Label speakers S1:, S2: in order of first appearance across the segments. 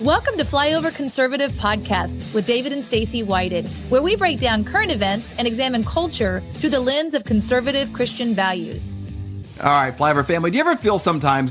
S1: Welcome to Flyover Conservative Podcast with David and Stacey Whited, where we break down current events and examine culture through the lens of conservative Christian values.
S2: All right, Flyover family, do you ever feel sometimes,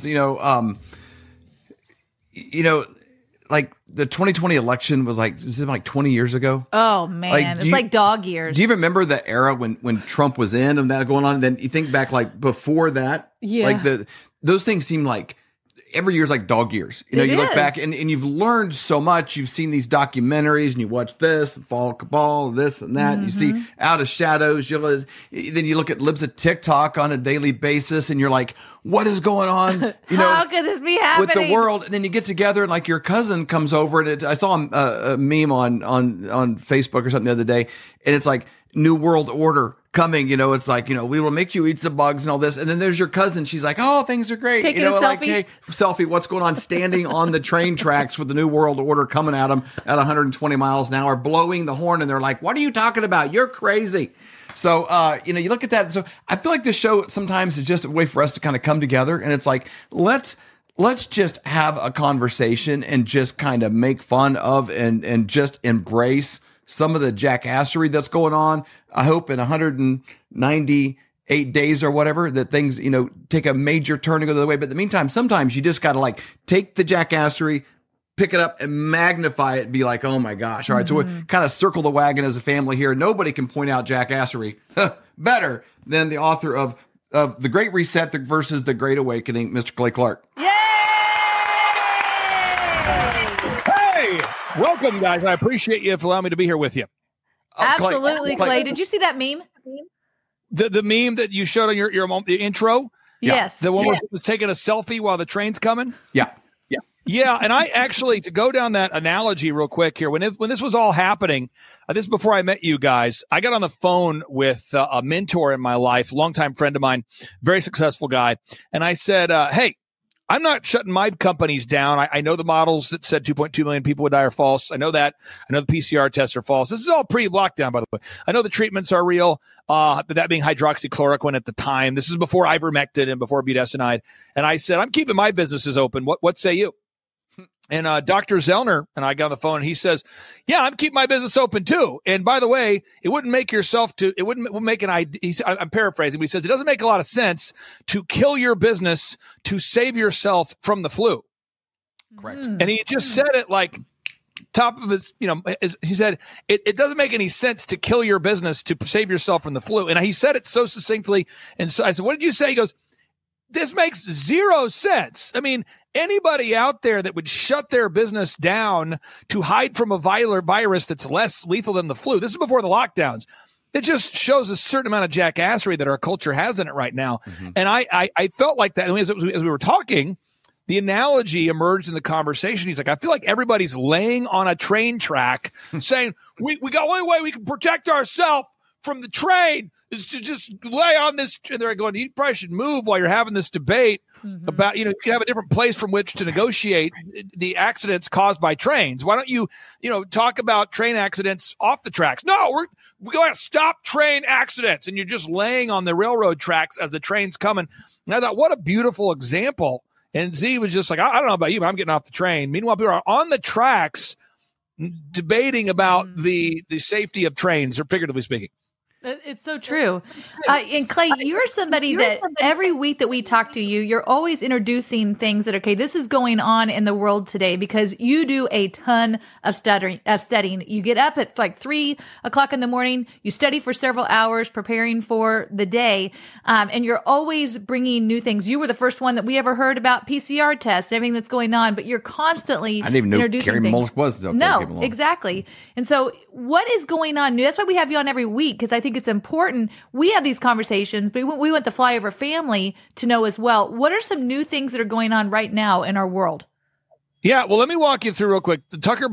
S2: like the 2020 election was like, is it like 20 years ago?
S1: Oh man, it's like dog years.
S2: Do you remember the era when Trump was in and that going on? And then you think back like before that, like those things seem like every year's like dog years. You look back and you've learned so much. You've seen these documentaries and you watch this, Fall Cabal, this and that. Mm-hmm. You see Out of Shadows. Then you look at Libs of TikTok on a daily basis and you're like, what is going on?
S1: How could this be happening?
S2: With the world. And then you get together and like your cousin comes over and I saw a meme on Facebook or something the other day. And it's like New World Order coming, it's like, we will make you eat some bugs and all this. And then there's your cousin. She's like, oh, things are great.
S1: Taking a selfie.
S2: Like, hey, selfie, what's going on? Standing on the train tracks with the New World Order coming at them at 120 miles an hour, blowing the horn. And they're like, what are you talking about? You're crazy. So, you look at that. So I feel like this show sometimes is just a way for us to kind of come together. And it's like, let's just have a conversation and just kind of make fun of and just embrace some of the jackassery that's going on. I hope in 198 days or whatever that things, take a major turn and go the other way. But in the meantime, sometimes you just got to like take the jackassery, pick it up and magnify it and be like, oh my gosh. All right. So we kind of circle the wagon as a family here. Nobody can point out jackassery better than the author of The Great Reset versus The Great Awakening, Mr. Clay Clark.
S1: Yay!
S3: Welcome, guys. I appreciate you for allowing me to be here with you.
S1: Absolutely, Clay. Did you see that meme?
S3: The meme that you showed on your the intro?
S1: Yes.
S3: The one where she was taking a selfie while the train's coming?
S2: Yeah.
S3: Yeah, and I actually, to go down that analogy real quick here, when this was all happening, this is before I met you guys, I got on the phone with a mentor in my life, longtime friend of mine, very successful guy, and I said, hey, I'm not shutting my companies down. I know the models that said 2.2 million people would die are false. I know that. I know the PCR tests are false. This is all pre-lockdown, by the way. I know the treatments are real, that being hydroxychloroquine at the time. This is before ivermectin and before budesonide. And I said, I'm keeping my businesses open. What say you? And Dr. Zellner and I got on the phone and he says, yeah, I'm keeping my business open too. And by the way, it wouldn't make an idea. I'm paraphrasing, but he says it doesn't make a lot of sense to kill your business to save yourself from the flu.
S2: Correct.
S3: And he just said it like top of his, he said, it doesn't make any sense to kill your business to save yourself from the flu. And he said it so succinctly. And so I said, what did you say? He goes, this makes zero sense. I mean, anybody out there that would shut their business down to hide from a virus that's less lethal than the flu, this is before the lockdowns. It just shows a certain amount of jackassery that our culture has in it right now. Mm-hmm. And I felt like that. As we were talking, the analogy emerged in the conversation. He's like, I feel like everybody's laying on a train track saying, we got the only way we can protect ourselves from the train is to just lay on this. And they're going, you probably should move while you're having this debate about, you can have a different place from which to negotiate the accidents caused by trains. Why don't you, talk about train accidents off the tracks? No, we're going to stop train accidents. And you're just laying on the railroad tracks as the train's coming. And I thought, what a beautiful example. And Z was just like, I don't know about you, but I'm getting off the train. Meanwhile, people are on the tracks debating about the safety of trains, or figuratively speaking.
S1: It's so true. And Clay, you're somebody that every week that we talk to you, you're always introducing things that, okay, this is going on in the world today, because you do a ton of studying. You get up at like 3 o'clock in the morning, you study for several hours preparing for the day. And you're always bringing new things. You were the first one that we ever heard about PCR tests, everything that's going on, but you're constantly
S2: I didn't even know Carrie Mullick was.
S1: No, exactly. And so what is going on new? That's why we have you on every week, because I think it's important. We have these conversations, but we want the Flyover family to know as well. What are some new things that are going on right now in our world?
S3: Yeah, well, let me walk you through real quick.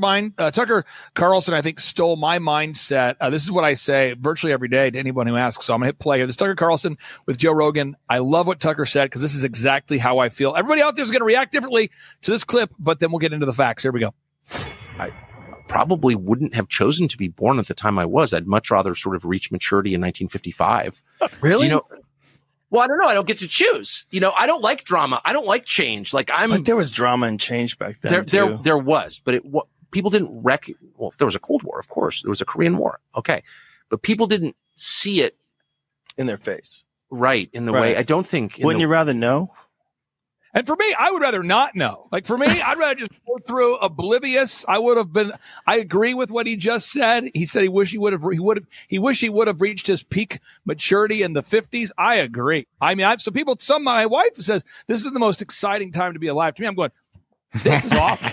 S3: Tucker Carlson, I think, stole my mindset. This is what I say virtually every day to anyone who asks. So I'm going to hit play here. This is Tucker Carlson with Joe Rogan. I love what Tucker said because this is exactly how I feel. Everybody out there is going to react differently to this clip, but then we'll get into the facts. Here we go.
S4: I probably wouldn't have chosen to be born at the time I was. I'd much rather sort of reach maturity in 1955.
S3: Really?
S4: Well, I don't know. I don't get to choose. I don't like drama. I don't like change. But
S5: there was drama and change back then.
S4: There was, but people didn't well, if there was a Cold War, of course, there was a Korean War. Okay. But people didn't see it
S5: in their face.
S4: Right. In the way, I don't think.
S5: Wouldn't you rather know?
S3: And for me, I would rather not know. Like for me, I'd rather just go through oblivious. I agree with what he just said. He said he wish he would have reached his peak maturity in the 50s. I agree. I mean, my wife says this is the most exciting time to be alive. To me, I'm going, this is awful.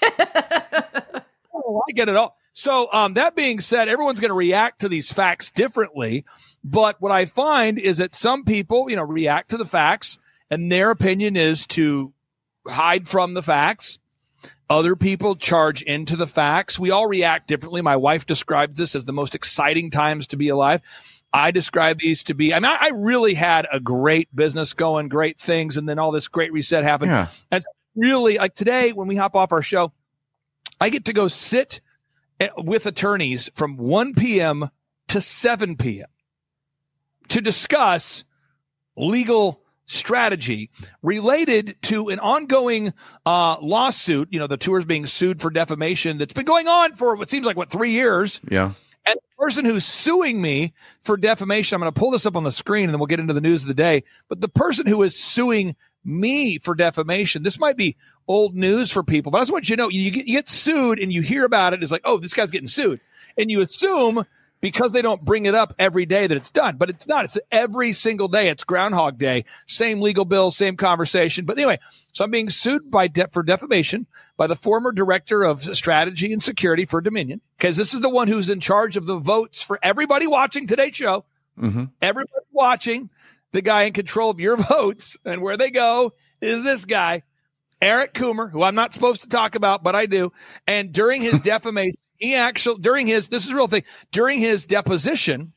S3: I get it all. So that being said, everyone's going to react to these facts differently. But what I find is that some people, react to the facts and their opinion is to hide from the facts. Other people charge into the facts. We all react differently. My wife describes this as the most exciting times to be alive. I describe these to be, I really had a great business going, great things, and then all this great reset happened. Yeah. And really, like today, when we hop off our show, I get to go sit with attorneys from 1 p.m. to 7 p.m. to discuss legal strategy related to an ongoing lawsuit. The tour's being sued for defamation that's been going on for what seems like 3 years.
S2: Yeah.
S3: And the person who's suing me for defamation, I'm going to pull this up on the screen and then we'll get into the news of the day. But the person who is suing me for defamation, this might be old news for people, but I just want you to know, you get sued and you hear about it. It's like, oh, this guy's getting sued. And you assume because they don't bring it up every day that it's done, but it's not. It's every single day. It's Groundhog Day. Same legal bill, same conversation. But anyway, so I'm being sued for defamation by the former director of strategy and security for Dominion, because this is the one who's in charge of the votes for everybody watching today's show. Mm-hmm. Everybody watching, the guy in control of your votes and where they go is this guy, Eric Coomer, who I'm not supposed to talk about, but I do. And during his defamation, this is a real thing. During his deposition,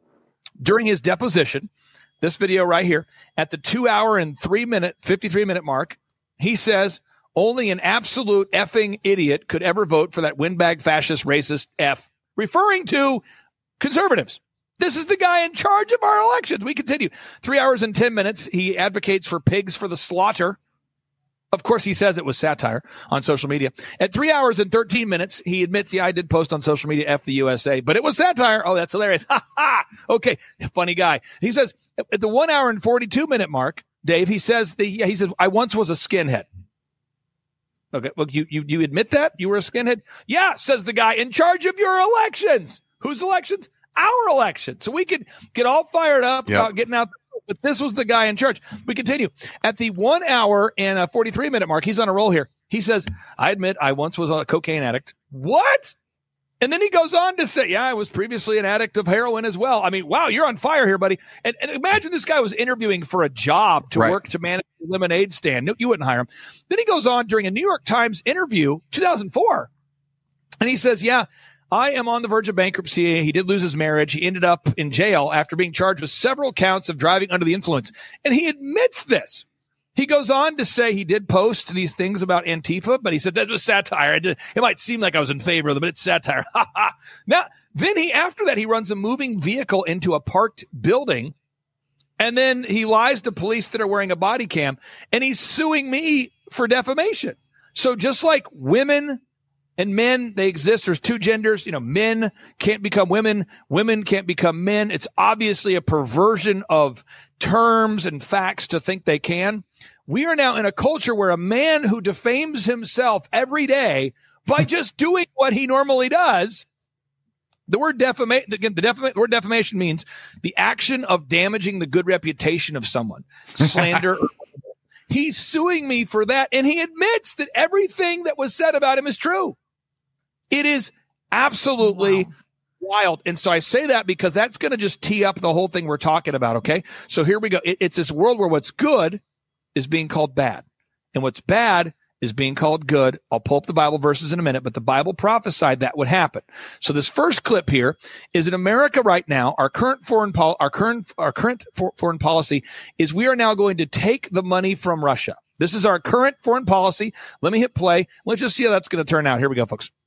S3: this video right here at the 2 hour and 53 minute mark, he says only an absolute effing idiot could ever vote for that windbag fascist racist F, referring to conservatives. This is the guy in charge of our elections. We continue. 3 hours and 10 minutes. He advocates for pigs for the slaughter. Of course, he says it was satire on social media. At 3 hours and 13 minutes, he admits, I did post on social media, F the USA, but it was satire. Oh, that's hilarious. Ha ha. Okay. Funny guy. He says at the 1 hour and 42 minute mark, Dave, he says, I once was a skinhead. Okay. Well, you admit that you were a skinhead? Yeah, says the guy in charge of your elections. Whose elections? Our election. So we could get all fired up about getting out. But this was the guy in charge. We continue. At the 1 hour and 43 minute mark, he's on a roll here. He says, I admit I once was a cocaine addict. What? And then he goes on to say, I was previously an addict of heroin as well. I mean, wow, you're on fire here, buddy. And imagine this guy was interviewing for a job to work to manage a lemonade stand. No, you wouldn't hire him. Then he goes on during a New York Times interview, 2004. And he says, I am on the verge of bankruptcy. He did lose his marriage. He ended up in jail after being charged with several counts of driving under the influence. And he admits this. He goes on to say he did post these things about Antifa, but he said that was satire. It might seem like I was in favor of them, but it's satire. Now, then after that, he runs a moving vehicle into a parked building. And then he lies to police that are wearing a body cam. And he's suing me for defamation. So just like women and men, they exist. There's two genders. Men can't become women. Women can't become men. It's obviously a perversion of terms and facts to think they can. We are now in a culture where a man who defames himself every day by just doing what he normally does. The word word defamation means the action of damaging the good reputation of someone. Slander. He's suing me for that. And he admits that everything that was said about him is true. It is absolutely wild. And so I say that because that's going to just tee up the whole thing we're talking about. Okay. So here we go. It's this world where what's good is being called bad and what's bad is being called good. I'll pull up the Bible verses in a minute, but the Bible prophesied that would happen. So this first clip here is in America right now. Our current foreign policy is we are now going to take the money from Russia. This is our current foreign policy. Let me hit play. Let's just see how that's going to turn out. Here we go, folks.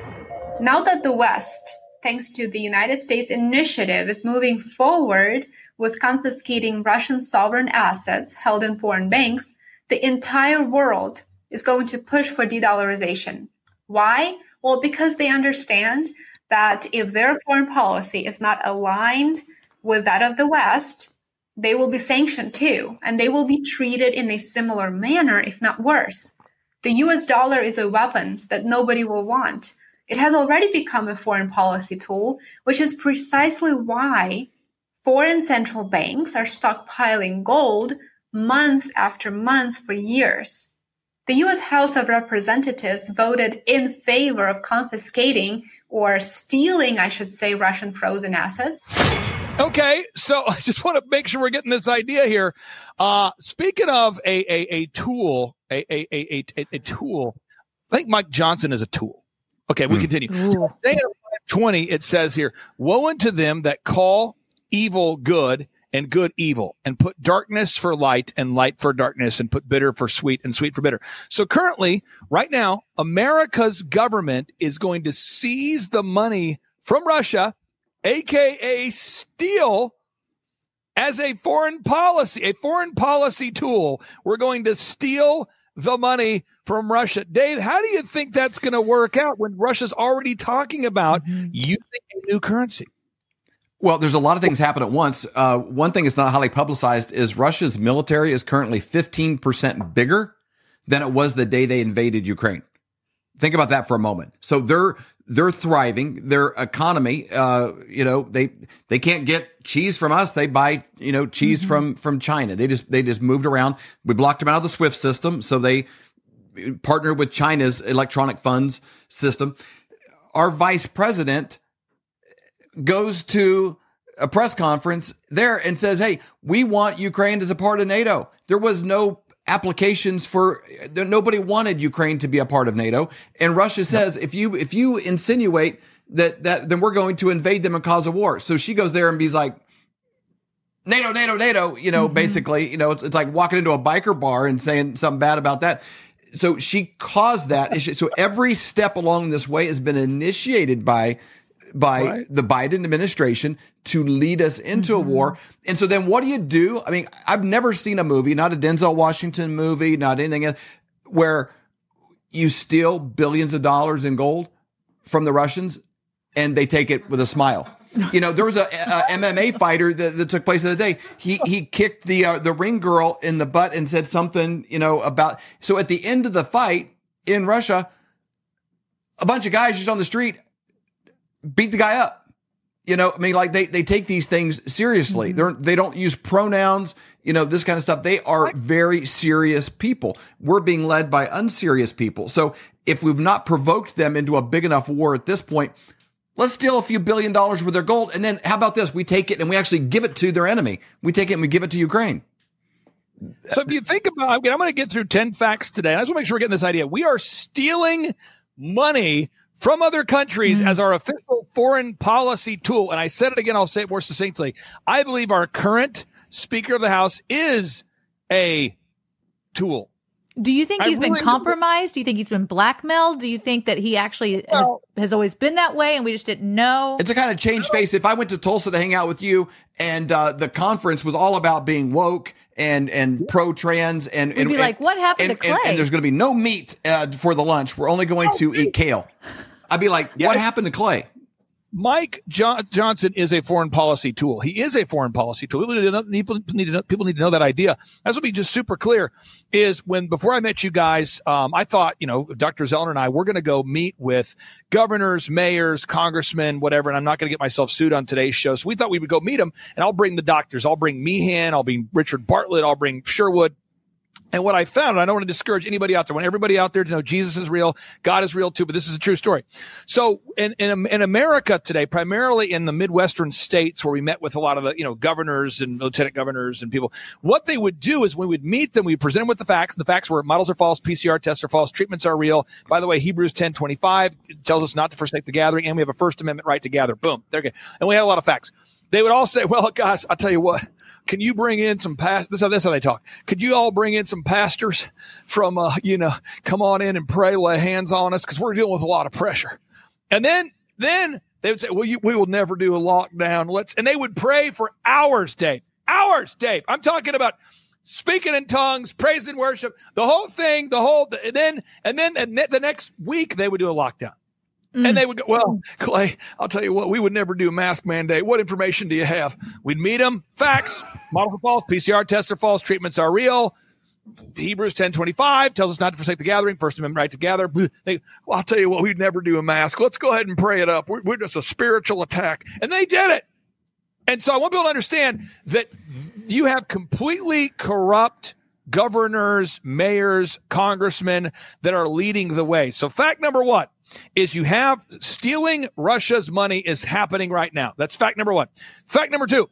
S6: Now that the West, thanks to the United States initiative, is moving forward with confiscating Russian sovereign assets held in foreign banks, the entire world is going to push for de-dollarization. Why? Well, because they understand that if their foreign policy is not aligned with that of the West, they will be sanctioned too, and they will be treated in a similar manner, if not worse. The US dollar is a weapon that nobody will want. It has already become a foreign policy tool, which is precisely why foreign central banks are stockpiling gold month after month for years. The US House of Representatives voted in favor of confiscating or stealing, I should say, Russian frozen assets.
S3: Okay, so I just want to make sure we're getting this idea here. Speaking of a tool, a tool, I think Mike Johnson is a tool. Okay, we continue. So, Isaiah 20, it says here, woe unto them that call evil good and good evil, and put darkness for light and light for darkness, and put bitter for sweet and sweet for bitter. So currently, right now, America's government is going to seize the money from Russia, aka steal, as a foreign policy tool. We're going to steal the money from Russia. Dave, how do you think that's going to work out when Russia's already talking about using a new currency?
S2: Well, there's a lot of things happen at once. One thing that's not highly publicized is Russia's military is currently 15% bigger than it was the day they invaded Ukraine. Think about that for a moment. So they're thriving. Their economy, they can't get cheese from us. They buy, cheese from China. They just moved around. We blocked them out of the SWIFT system, so they partnered with China's electronic funds system. Our vice president goes to a press conference there and says, hey, we want Ukraine as a part of NATO. There was no applications nobody wanted Ukraine to be a part of NATO. And Russia says, if you insinuate that then we're going to invade them and cause a war. So she goes there and be like, NATO, basically, it's like walking into a biker bar and saying something bad about that. So she caused that issue. So every step along this way has been initiated by the Biden administration to lead us into a war. And so then what do? I mean, I've never seen a movie, not a Denzel Washington movie, not anything else, where you steal billions of dollars in gold from the Russians and they take it with a smile. There was a MMA fighter that took place the other day. He kicked the ring girl in the butt and said something, about. So at the end of the fight in Russia, a bunch of guys just on the street beat the guy up. They take these things seriously. They don't use pronouns, this kind of stuff. They are very serious people. We're being led by unserious people. So if we've not provoked them into a big enough war at this point, let's steal a few $1 billion worth of their gold. And then how about this? We take it and we actually give it to their enemy. We take it and we give it to Ukraine.
S3: So if you think about, I'm going to get through 10 facts today. I just want to make sure we're getting this idea. We are stealing money from other countries as our official foreign policy tool. And I said it again, I'll say it more succinctly. I believe our current Speaker of the House is a tool.
S1: Do you think he's been compromised? Do you think he's been blackmailed? Do you think that he actually has always been that way and we just didn't know?
S2: It's a kind of changed face. If I went to Tulsa to hang out with you and the conference was all about being woke and pro-trans and
S1: we'd be like, what happened to Clay?
S2: And there's going to be no meat for the lunch. We're only going to eat kale. I'd be like, what happened to Clay?
S3: Mike Johnson is a foreign policy tool. He is a foreign policy tool. People need to know that idea. That's what be just super clear is before I met you guys, I thought, Dr. Zellner and I, we're going to go meet with governors, mayors, congressmen, whatever. And I'm not going to get myself sued on today's show. So we thought we would go meet them and I'll bring the doctors. I'll bring Meehan. I'll bring Richard Bartlett. I'll bring Sherwood. And what I found, and I don't want to discourage anybody out there, I want everybody out there to know Jesus is real, God is real too, but this is a true story. So in America today, primarily in the Midwestern states where we met with a lot of the, governors and lieutenant governors and people, what they would do is when we would meet them, we present them with the facts, and the facts were models are false, PCR tests are false, treatments are real. By the way, Hebrews 10:25 tells us not to forsake the gathering, and we have a First Amendment right to gather. Boom. They're good. And we had a lot of facts. They would all say, well, guys, I'll tell you what, can you bring in some pastors? That's how they talk. Could you all bring in some pastors from, come on in and pray, lay hands on us, because we're dealing with a lot of pressure. And then they would say, well, we will never do a lockdown. And they would pray for hours, Dave, Hours, Dave. I'm talking about speaking in tongues, praise and worship, the whole thing, and then the next week they would do a lockdown. And they would go, well, Clay, I'll tell you what, we would never do a mask mandate. What information do you have? We'd meet them. Facts. Models are false. PCR tests are false. Treatments are real. Hebrews 10:25 tells us not to forsake the gathering. First Amendment right to gather. I'll tell you what, we'd never do a mask. Let's go ahead and pray it up. We're just a spiritual attack. And they did it. And so I want people to understand that you have completely corrupt governors, mayors, congressmen that are leading the way. So fact number one is you have stealing Russia's money is happening right now. That's fact number one. Fact number two,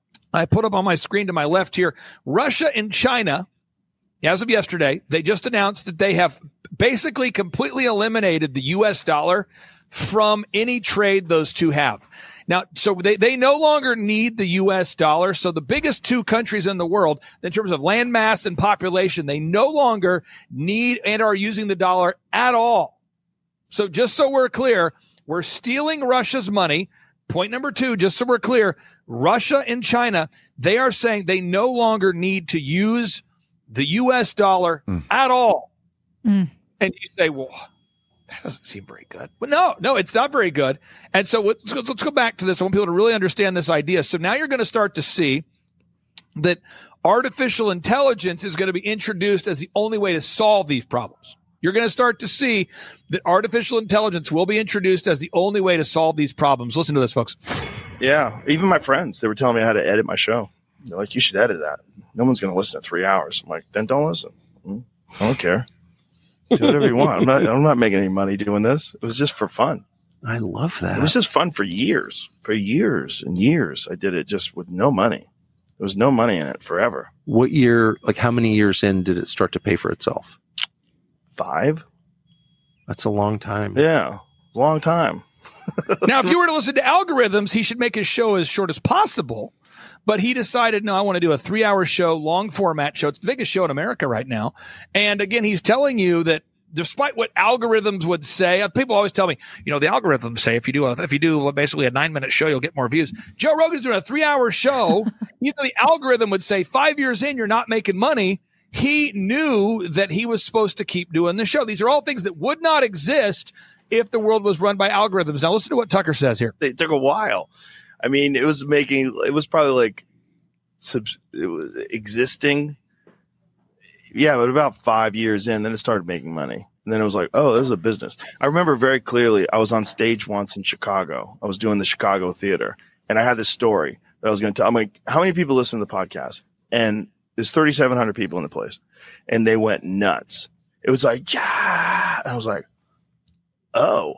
S3: I put up on my screen to my left here, Russia and China, as of yesterday, they just announced that they have basically completely eliminated the U.S. dollar from any trade those two have. Now, so they no longer need the U.S. dollar. So the biggest two countries in the world, in terms of land mass and population, they no longer need and are using the dollar at all. So just so we're clear, we're stealing Russia's money. Point number two, just so we're clear, Russia and China, they are saying they no longer need to use the U.S. dollar at all. And you say, well, that doesn't seem very good. But no, it's not very good. And so let's go back to this. I want people to really understand this idea. So now you're going to start to see that artificial intelligence is going to be introduced as the only way to solve these problems. You're going to start to see that artificial intelligence will be introduced as the only way to solve these problems. Listen to this, folks.
S5: Yeah. Even my friends, they were telling me how to edit my show. They're like, you should edit that. No one's going to listen to 3 hours. I'm like, then don't listen. I don't care. Do whatever you want. I'm not making any money doing this. It was just for fun.
S4: I love that.
S5: It was just fun for years and years. I did it just with no money. There was no money in it forever.
S4: What year, like how many years in did it start to pay for itself?
S5: 5.
S4: That's a long time.
S5: Yeah. Long time.
S3: Now, if you were to listen to algorithms, he should make his show as short as possible. But he decided, no, I want to do a 3-hour show, long format show. It's the biggest show in America right now. And again, he's telling you that despite what algorithms would say, people always tell me, the algorithms say if you do basically a 9-minute show, you'll get more views. Joe Rogan's doing a 3-hour show. Even the algorithm would say 5 years in, you're not making money. He knew that he was supposed to keep doing the show. These are all things that would not exist if the world was run by algorithms. Now listen to what Tucker says here.
S5: It took a while. I mean, it was probably like it was existing. Yeah, but about 5 years in, then it started making money. And then it was like, oh, this is a business. I remember very clearly, I was on stage once in Chicago. I was doing the Chicago theater. And I had this story that I was going to tell. I'm like, how many people listen to the podcast? And there's 3,700 people in the place. And they went nuts. It was like, yeah. And I was like, oh.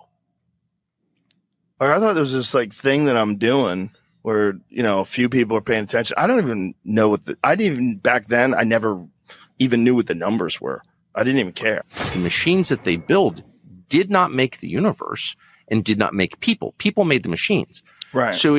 S5: Like, I thought there was this like thing that I'm doing where, a few people are paying attention. I don't even know back then, I never even knew what the numbers were. I didn't even care.
S4: The machines that they build did not make the universe and did not make people. People made the machines.
S5: Right.
S4: So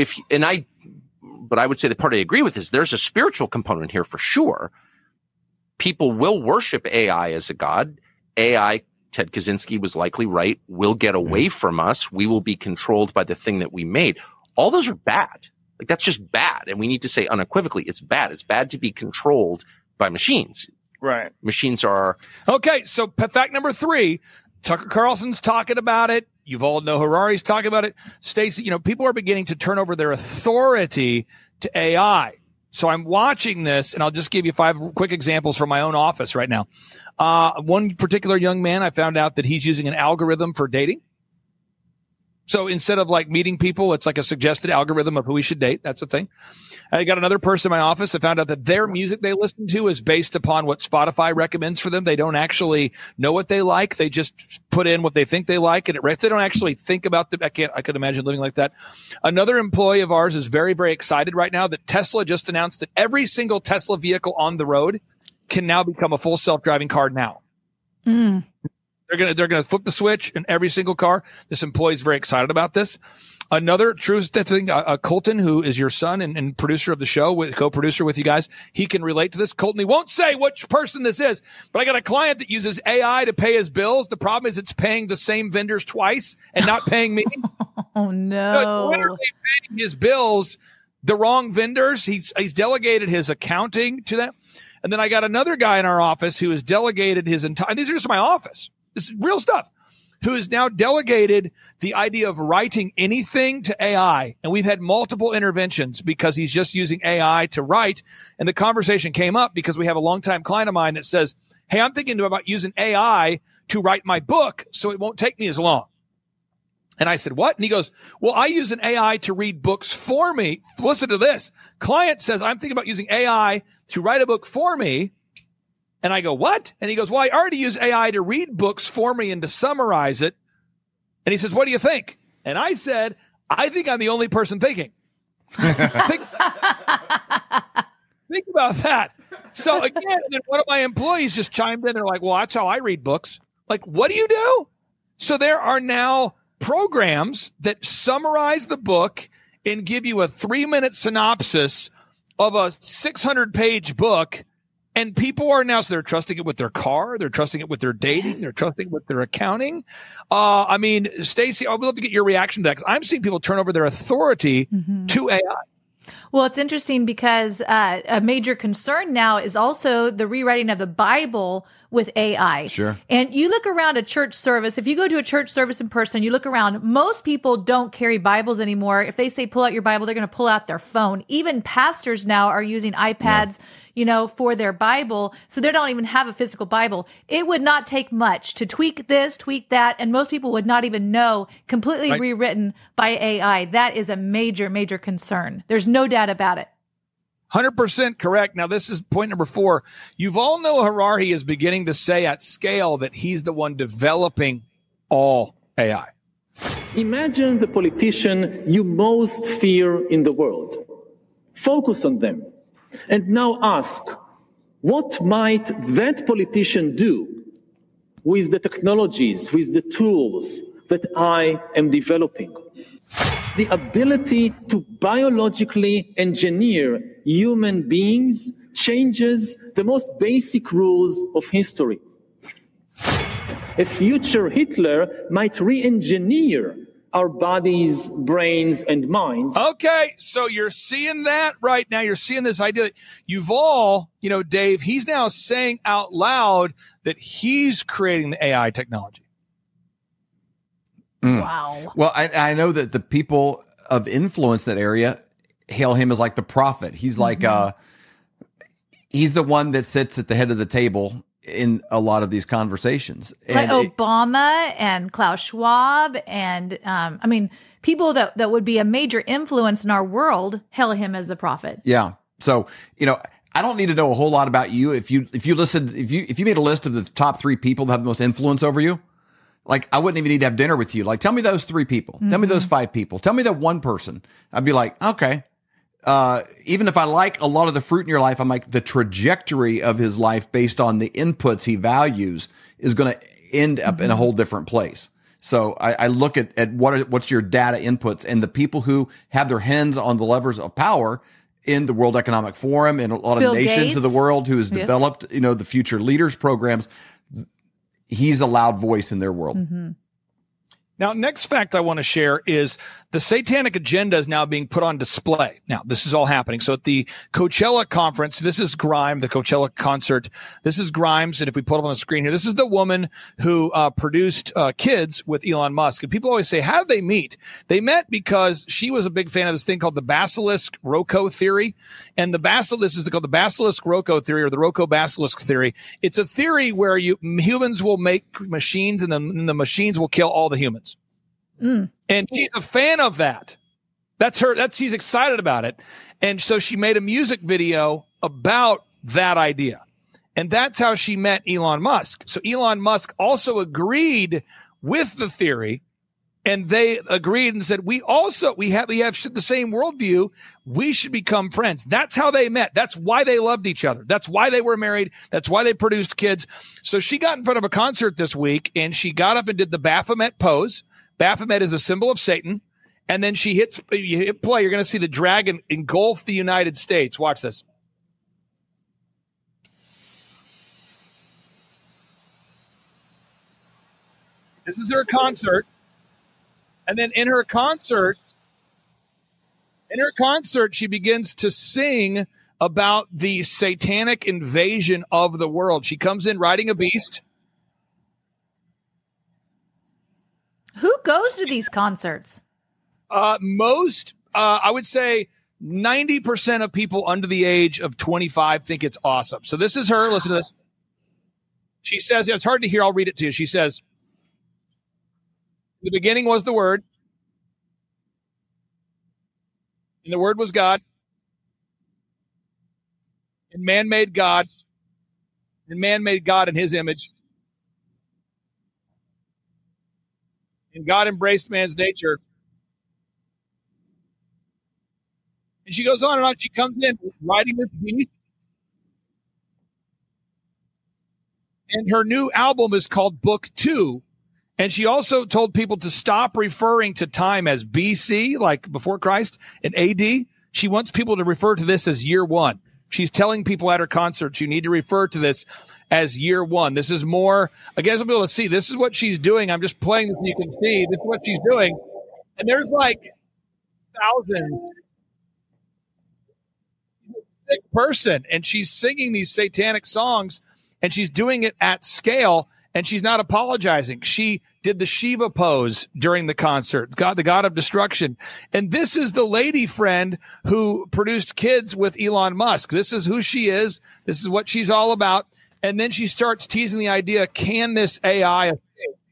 S4: but I would say the part I agree with is there's a spiritual component here for sure. People will worship AI as a god. AI, Ted Kaczynski was likely right, will get away from us. We will be controlled by the thing that we made. All those are bad. Like that's just bad. And we need to say unequivocally, it's bad. It's bad to be controlled by machines.
S5: Right.
S4: Machines are.
S3: Okay. So fact number 3, Tucker Carlson's talking about it. Yuval Noah Harari's talking about it. Stacey, people are beginning to turn over their authority to AI. So I'm watching this, and I'll just give you 5 quick examples from my own office right now. One particular young man, I found out that he's using an algorithm for dating. So instead of like meeting people, it's like a suggested algorithm of who we should date. That's a thing. I got another person in my office. I found out that their music they listen to is based upon what Spotify recommends for them. They don't actually know what they like. They just put in what they think they like, and they don't actually think about them. I could imagine living like that. Another employee of ours is very, very excited right now that Tesla just announced that every single Tesla vehicle on the road can now become a full self-driving car now. They're gonna flip the switch in every single car. This employee is very excited about this. Another true thing, Colton, who is your son and producer of the show, co-producer with you guys, he can relate to this. Colton, he won't say which person this is, but I got a client that uses AI to pay his bills. The problem is it's paying the same vendors twice and not paying me.
S1: Oh, no.
S3: It's literally paying his bills the wrong vendors. He's delegated his accounting to them. And then I got another guy in our office who has delegated his entire, these are just my office. This is real stuff, who has now delegated the idea of writing anything to AI. And we've had multiple interventions because he's just using AI to write. And the conversation came up because we have a longtime client of mine that says, hey, I'm thinking about using AI to write my book so it won't take me as long. And I said, what? And he goes, well, I use an AI to read books for me. Listen to this. Client says, I'm thinking about using AI to write a book for me. And I go, what? And he goes, well, I already use AI to read books for me and to summarize it. And he says, what do you think? And I said, I think I'm the only person thinking. think about that. So again, then one of my employees just chimed in. They're like, well, that's how I read books. Like, what do you do? So there are now programs that summarize the book and give you a 3-minute synopsis of a 600-page book. And people are now, so they're trusting it with their car. They're trusting it with their dating. They're trusting it with their accounting. I mean, Stacey, I would love to get your reaction to that, because I'm seeing people turn over their authority to AI.
S1: Well, it's interesting because a major concern now is also the rewriting of the Bible with AI.
S2: Sure.
S1: And you look around a church service, if you go to a church service in person, you look around, most people don't carry Bibles anymore. If they say pull out your Bible, they're going to pull out their phone. Even pastors now are using iPads, for their Bible. So they don't even have a physical Bible. It would not take much to tweak this, tweak that, and most people would not even know, completely rewritten by AI. That is a major, major concern. There's no doubt about it.
S3: 100% correct. Now, this is point number 4. Yuval Noah Harari is beginning to say at scale that he's the one developing all AI.
S7: Imagine the politician you most fear in the world. Focus on them. And now ask, what might that politician do with the technologies, with the tools that I am developing? The ability to biologically engineer human beings changes the most basic rules of history. A future Hitler might re-engineer our bodies, brains, and minds.
S3: Okay, so you're seeing that right now. You're seeing this idea. Yuval, Dave, he's now saying out loud that he's creating the AI technology.
S1: Wow.
S2: Well, I know that the people of influence in that area hail him as like the prophet. He's like, he's the one that sits at the head of the table in a lot of these conversations.
S1: Like Obama and Klaus Schwab and, people that would be a major influence in our world hail him as the prophet.
S2: Yeah. So, I don't need to know a whole lot about you. If you made a list of the top 3 people that have the most influence over you, like, I wouldn't even need to have dinner with you. Like, tell me those 3 people. Tell me those 5 people. Tell me that one person. I'd be like, okay. Even if I like a lot of the fruit in your life, I'm like, the trajectory of his life based on the inputs he values is going to end up in a whole different place. So I look at what's your data inputs, and the people who have their hands on the levers of power in the World Economic Forum and a lot of nations of the world who has developed, the future leaders programs. He's a loud voice in their world.
S3: Now, next fact I want to share is the satanic agenda is now being put on display. Now, this is all happening. So at the Coachella conference, this is Grimes, the Coachella concert. This is Grimes. And if we put up on the screen here, this is the woman who produced Kids with Elon Musk. And people always say, how did they meet? They met because she was a big fan of this thing called the Basilisk-Rocco theory. And this is called the Basilisk-Rocco theory, or the Rocco-Basilisk theory. It's a theory where humans will make machines, and then the machines will kill all the humans. And she's a fan of that. She's excited about it. And so she made a music video about that idea. And that's how she met Elon Musk. So Elon Musk also agreed with the theory, and they agreed and said, we have the same worldview. We should become friends. That's how they met. That's why they loved each other. That's why they were married. That's why they produced kids. So she got in front of a concert this week, and she got up and did the Baphomet pose. Baphomet is the symbol of Satan. And then you hit play. You're going to see the dragon engulf the United States. Watch this. This is her concert. And then in her concert, In her concert, she begins to sing about the satanic invasion of the world. She comes in riding a beast.
S1: Who goes to these concerts?
S3: I would say 90% of people under the age of 25 think it's awesome. So this is her. Listen to this. She says, it's hard to hear. I'll read it to you. She says, "In the beginning was the Word, and the Word was God, and man made God, and man made God in his image. And God embraced man's nature." And she goes on and on. She comes in riding this beast. And her new album is called Book 2. And she also told people to stop referring to time as BC, like before Christ, and AD. She wants people to refer to this as year one. She's telling people at her concerts, you need to refer to this as year one. This is more, again, you'll be able to see, this is what she's doing. I'm just playing this so you can see. This is what she's doing. And there's like thousands. Sick person, and she's singing these satanic songs, and she's doing it at scale, and she's not apologizing. She did the Shiva pose during the concert, the god of destruction. And this is the lady friend who produced Kids with Elon Musk. This is who she is. This is what she's all about. And then she starts teasing the idea, can this AI escape?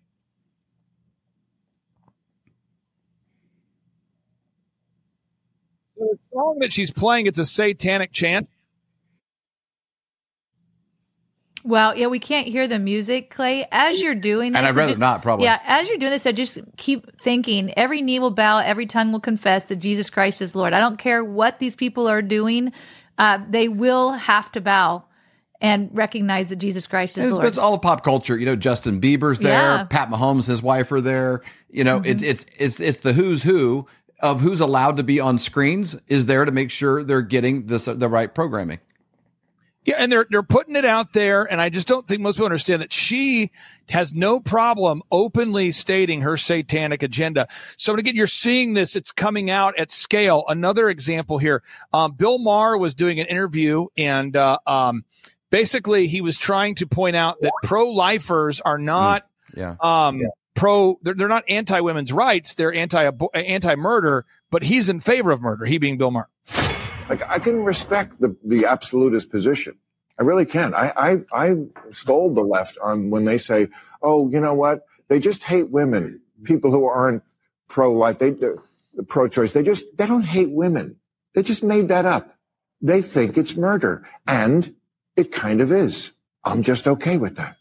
S3: The song that she's playing, it's a satanic chant.
S1: Well, yeah, we can't hear the music, Clay. As you're doing this,
S2: And I'd rather not, probably.
S1: Yeah, as you're doing this, I just keep thinking every knee will bow, every tongue will confess that Jesus Christ is Lord. I don't care what these people are doing. They will have to bow and recognize that Jesus Christ is Lord.
S2: It's all of pop culture. You know, Justin Bieber's there.
S1: Yeah.
S2: Pat Mahomes and his wife are there. You know, it's the who's who of who's allowed to be on screens is there to make sure they're getting the right programming.
S3: Yeah, and they're putting it out there, and I just don't think most people understand that she has no problem openly stating her satanic agenda. So again, you're seeing this; it's coming out at scale. Another example here: Bill Maher was doing an interview, and basically he was trying to point out that pro-lifers are not they're not anti-women's rights; they're anti-murder, but he's in favor of murder. He being Bill Maher.
S8: Like, I can respect the absolutist position. I really can. I scold the left on when they say, oh, you know what? They just hate women. People who aren't pro-life, they're pro-choice. They don't hate women. They just made that up. They think it's murder. And it kind of is. I'm just okay with that.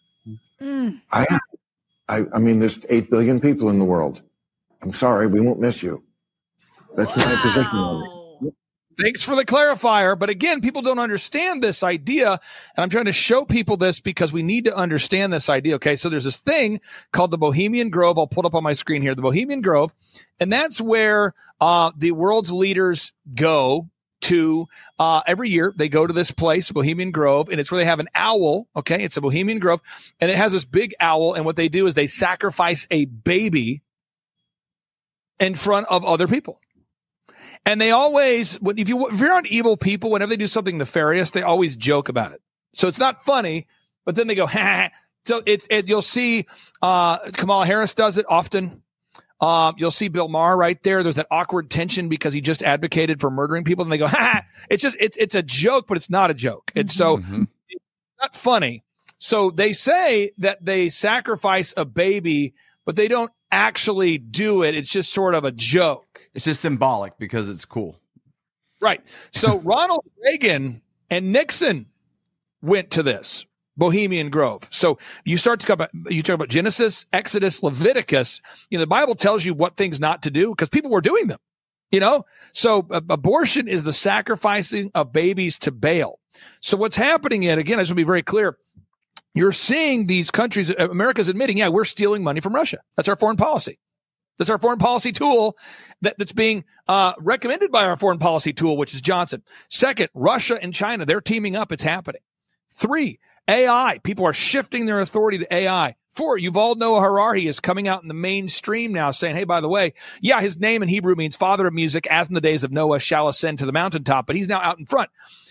S8: I mean, there's 8 billion people in the world. I'm sorry. We won't miss you. That's my position on it.
S3: Thanks for the clarifier. But again, people don't understand this idea. And I'm trying to show people this because we need to understand this idea. Okay. So there's this thing called the Bohemian Grove. I'll pull it up on my screen here, the Bohemian Grove. And that's where, the world's leaders go to, every year. They go to this place, Bohemian Grove, and it's where they have an owl. Okay. It's a Bohemian Grove, and it has this big owl. And what they do is they sacrifice a baby in front of other people. And they always, if you're on evil people, whenever they do something nefarious, they always joke about it. So it's not funny, but then they go, ha. So you'll see, Kamala Harris does it often. You'll see Bill Maher right there. There's that awkward tension because he just advocated for murdering people. And they go, ha. It's a joke, but it's not a joke. And so it's not funny. So they say that they sacrifice a baby, but they don't actually do it. It's just sort of a joke.
S2: It's just symbolic because it's cool.
S3: Right. So Ronald Reagan and Nixon went to this Bohemian Grove. So you talk about Genesis, Exodus, Leviticus. You know, the Bible tells you what things not to do because people were doing them, you know? So abortion is the sacrificing of babies to Baal. So what's happening, and again, I just want to be very clear. You're seeing these countries, America's admitting, yeah, we're stealing money from Russia. That's our foreign policy. That's our foreign policy tool that's being recommended by our foreign policy tool, which is Johnson. Second, Russia and China, they're teaming up. It's happening. 3, AI, people are shifting their authority to AI. 4, Yuval Noah Harari is coming out in the mainstream now saying, hey, by the way, yeah, his name in Hebrew means father of music, as in the days of Noah shall ascend to the mountaintop, but he's now out in front.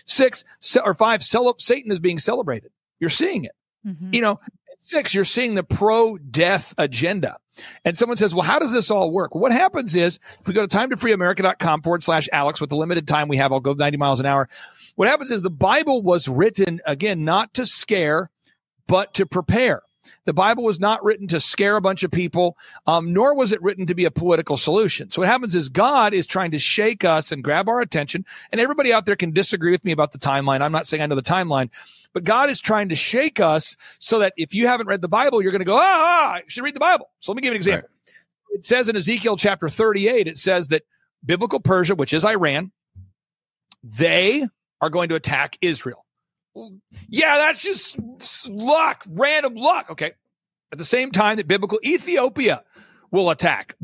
S3: 5, Satan is being celebrated. You're seeing it. Mm-hmm. 6, you're seeing the pro-death agenda. And someone says, well, how does this all work? What happens is, if we go to timetofreeamerica.com/Alex, with the limited time we have, I'll go 90 miles an hour. What happens is the Bible was written, again, not to scare, but to prepare. The Bible was not written to scare a bunch of people, nor was it written to be a political solution. So what happens is God is trying to shake us and grab our attention. And everybody out there can disagree with me about the timeline. I'm not saying I know the timeline, but God is trying to shake us so that if you haven't read the Bible, you're going to go, you should read the Bible. So let me give you an example. Right. It says in Ezekiel chapter 38, it says that biblical Persia, which is Iran, they are going to attack Israel. Yeah, that's just luck, random luck. Okay. At the same time that biblical Ethiopia will attack.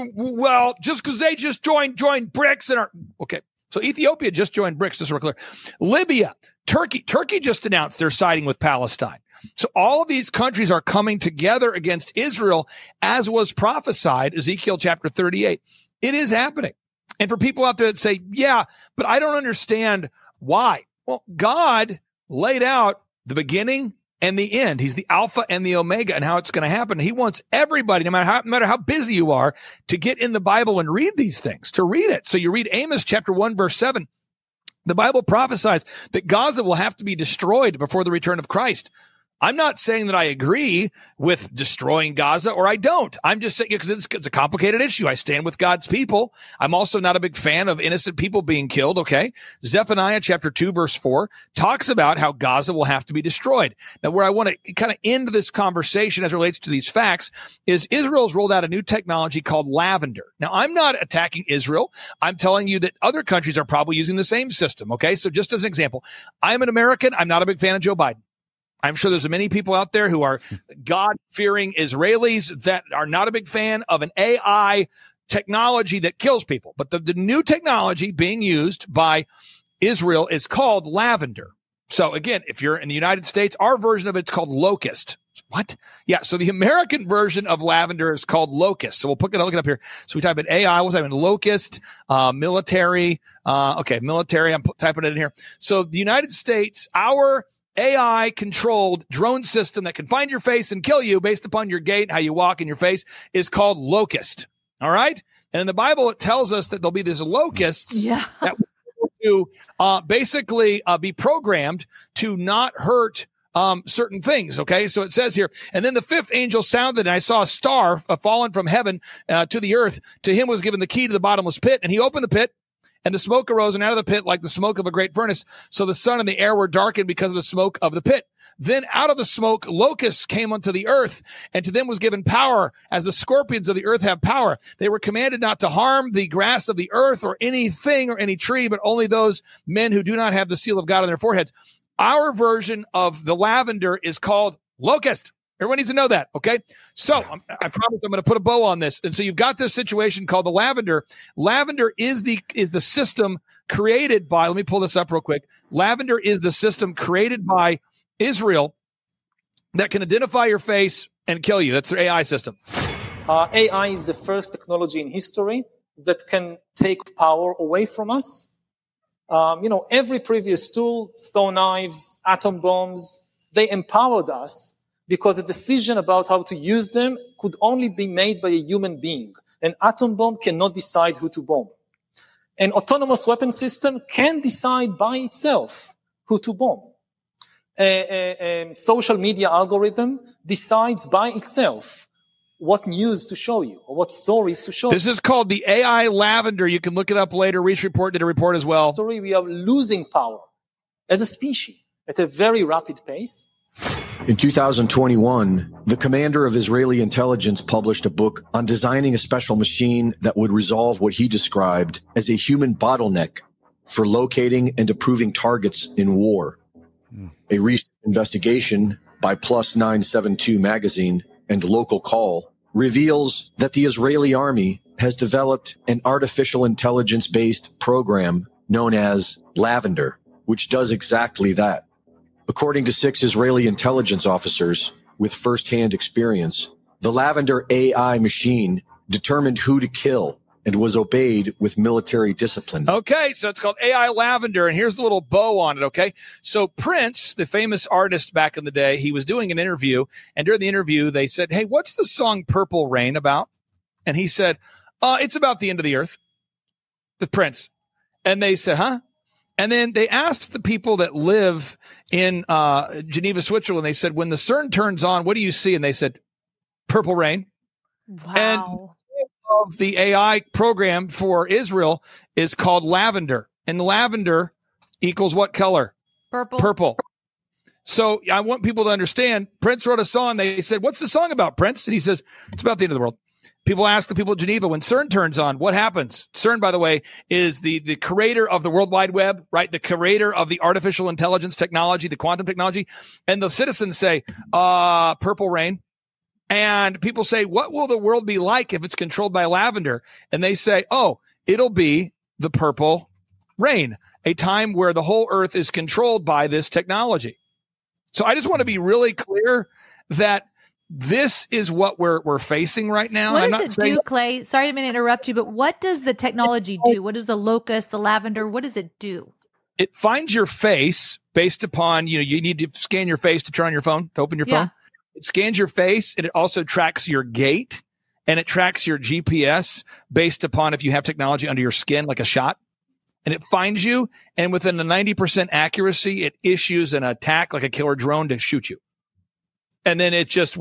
S3: Well, just because they just joined BRICS and are okay. So Ethiopia just joined BRICS, just so we're clear. Libya, Turkey just announced they're siding with Palestine. So all of these countries are coming together against Israel, as was prophesied, Ezekiel chapter 38. It is happening. And for people out there that say, yeah, but I don't understand why. Well, God laid out the beginning and the end. He's the Alpha and the Omega, and how it's going to happen. He wants everybody, no matter how busy you are, to get in the Bible and read these things, to read it. So you read Amos chapter 1, verse 7. The Bible prophesies that Gaza will have to be destroyed before the return of Christ. I'm not saying that I agree with destroying Gaza, or I don't. I'm just saying, because it's a complicated issue. I stand with God's people. I'm also not a big fan of innocent people being killed, okay? Zephaniah chapter 2, verse 4 talks about how Gaza will have to be destroyed. Now, where I want to kind of end this conversation as it relates to these facts is Israel's rolled out a new technology called Lavender. Now, I'm not attacking Israel. I'm telling you that other countries are probably using the same system, okay? So just as an example, I'm an American. I'm not a big fan of Joe Biden. I'm sure there's many people out there who are God-fearing Israelis that are not a big fan of an AI technology that kills people. But the new technology being used by Israel is called Lavender. So again, if you're in the United States, our version of it's called Locust. What? Yeah. So the American version of Lavender is called Locust. So we'll look it up here. So we type in AI. We'll type in Locust, military. Okay, military. I'm typing it in here. So the United States, our AI-controlled drone system that can find your face and kill you based upon your gait, how you walk, in your face, is called Locust. All right? And in the Bible, it tells us that there'll be these locusts that will basically be programmed to not hurt certain things, okay? So it says here, and then the 5th angel sounded, and I saw a star fallen from heaven to the earth. To him was given the key to the bottomless pit, and he opened the pit, and the smoke arose, and out of the pit like the smoke of a great furnace. So the sun and the air were darkened because of the smoke of the pit. Then out of the smoke, locusts came unto the earth, and to them was given power, as the scorpions of the earth have power. They were commanded not to harm the grass of the earth or anything or any tree, but only those men who do not have the seal of God on their foreheads. Our version of the Lavender is called Locust. Everyone needs to know that, okay? So I promise I'm going to put a bow on this. And so you've got this situation called the Lavender. Lavender is the system created by, let me pull this up real quick. Lavender is the system created by Israel that can identify your face and kill you. That's their AI system.
S7: AI is the first technology in history that can take power away from us. Every previous tool, stone knives, atom bombs, they empowered us because a decision about how to use them could only be made by a human being. An atom bomb cannot decide who to bomb. An autonomous weapon system can decide by itself who to bomb. A social media algorithm decides by itself what news to show you or what stories to show you.
S3: This is called the AI Lavender. You can look it up later. Reese Report did a report as well.
S7: We are losing power as a species at a very rapid pace.
S9: In 2021, the commander of Israeli intelligence published a book on designing a special machine that would resolve what he described as a human bottleneck for locating and approving targets in war. A recent investigation by Plus 972 magazine and Local Call reveals that the Israeli army has developed an artificial intelligence-based program known as Lavender, which does exactly that. According to 6 Israeli intelligence officers with firsthand experience, the Lavender AI machine determined who to kill and was obeyed with military discipline.
S3: Okay, so it's called AI Lavender, and here's the little bow on it, okay? So Prince, the famous artist back in the day, he was doing an interview, and during the interview, they said, hey, what's the song Purple Rain about? And he said, it's about the end of the earth, the Prince. And they said, huh? And then they asked the people that live in Geneva, Switzerland, they said, when the sun turns on, what do you see? And they said, purple rain.
S1: Wow.
S3: And of the AI program for Israel is called Lavender. And lavender equals what color?
S1: Purple.
S3: Purple. So I want people to understand, Prince wrote a song. They said, what's the song about, Prince? And he says, it's about the end of the world. People ask the people of Geneva, when CERN turns on, what happens? CERN, by the way, is the creator of the World Wide Web, right? The creator of the artificial intelligence technology, the quantum technology. And the citizens say, purple rain. And people say, what will the world be like if it's controlled by lavender? And they say, it'll be the purple rain, a time where the whole earth is controlled by this technology. So I just want to be really clear that this is what we're facing right now.
S1: What does it do, Clay? Sorry to interrupt you, but what does the technology do? What does the locust, the lavender, what does it do?
S3: It finds your face based upon, you need to scan your face to turn on your phone, to open your phone. It scans your face, and it also tracks your gait, and it tracks your GPS based upon if you have technology under your skin, like a shot. And it finds you, and within a 90% accuracy, it issues an attack like a killer drone to shoot you. And then it just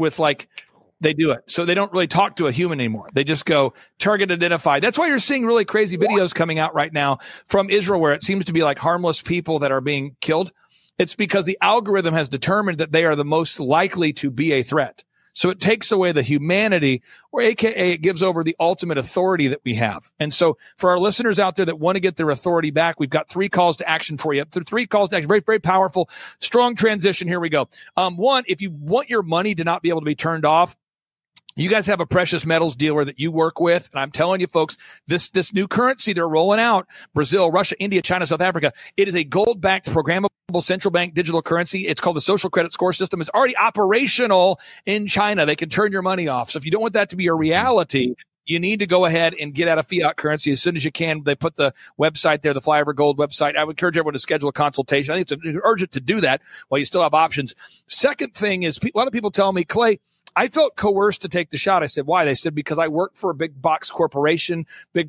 S3: they do it. So they don't really talk to a human anymore. They just go target identified. That's why you're seeing really crazy videos coming out right now from Israel where it seems to be like harmless people that are being killed. It's because the algorithm has determined that they are the most likely to be a threat. So it takes away the humanity, or AKA it gives over the ultimate authority that we have. And so for our listeners out there that want to get their authority back, we've got 3 calls to action for you. 3 calls to action, very, very powerful, strong transition. Here we go. One, if you want your money to not be able to be turned off, you guys have a precious metals dealer that you work with. And I'm telling you, folks, this new currency they're rolling out, Brazil, Russia, India, China, South Africa, it is a gold-backed programmable central bank digital currency. It's called the social credit score system. It's already operational in China. They can turn your money off. So if you don't want that to be a reality, you need to go ahead and get out of fiat currency as soon as you can. They put the website there, the Flyover Gold website. I would encourage everyone to schedule a consultation. I think it's urgent to do that while you still have options. Second thing is, a lot of people tell me, Clay, I felt coerced to take the shot. I said, why? They said, because I work for a big box corporation, big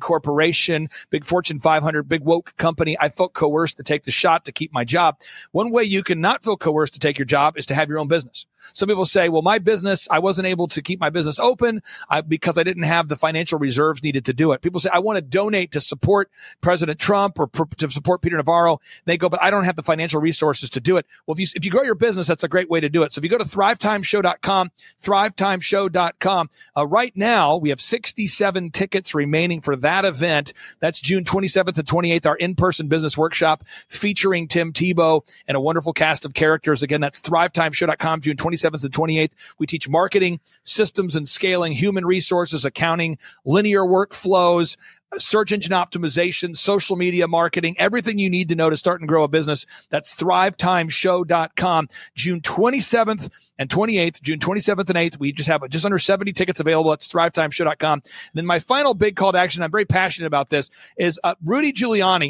S3: Fortune 500, big woke company. I felt coerced to take the shot to keep my job. One way you can not feel coerced to take your job is to have your own business. Some people say, well, my business, I wasn't able to keep my business open because I didn't have the financial reserves needed to do it. People say, I want to donate to support President Trump or to support Peter Navarro. They go, but I don't have the financial resources to do it. Well, if you grow your business, that's a great way to do it. So if you go to thrivetimeshow.com, thrivetimeshow.com. Right now, we have 67 tickets remaining for that event. That's June 27th and 28th, our in-person business workshop featuring Tim Tebow and a wonderful cast of characters. Again, that's thrivetimeshow.com, June 27th and 28th. We teach marketing, systems and scaling, human resources, accounting, linear workflows, search engine optimization, social media marketing, everything you need to know to start and grow a business. That's thrivetimeshow.com, June 27th and 28th, June 27th and 8th. We just have just under 70 tickets available. That's thrivetimeshow.com. And then my final big call to action, I'm very passionate about this, is Rudy Giuliani